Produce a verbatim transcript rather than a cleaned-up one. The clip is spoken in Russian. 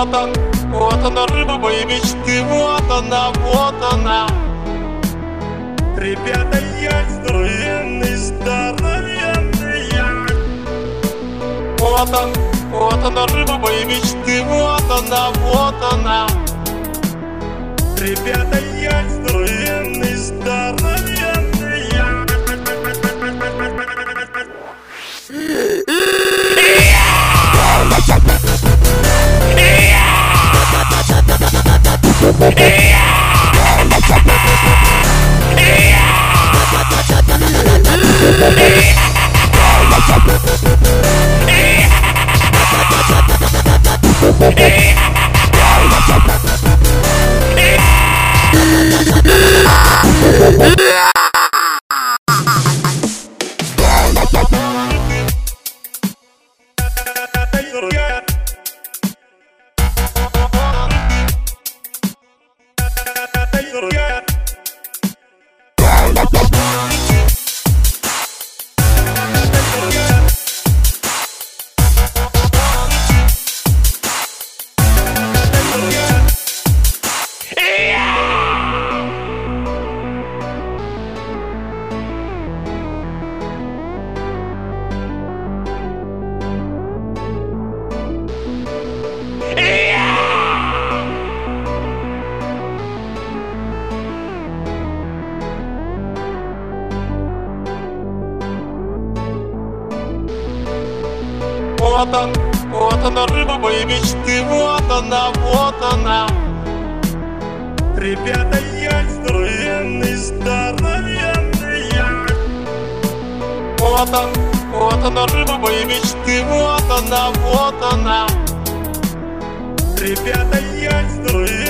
Вот он, вот она, рыба моей мечты, вот она, вот она. Ребята, я здоровенный, здоровенный я. Вот он, вот она, рыба моей мечты, вот она, вот она. Ребята, я здоровенный, здоровенный я. Вот он, вот она, рыба моей мечты, вот она, вот она. Ребята, я здоровенный, здоровенный я. Вот он, вот она, рыба моей мечты, вот она, вот она. Ребята, я здоровенный.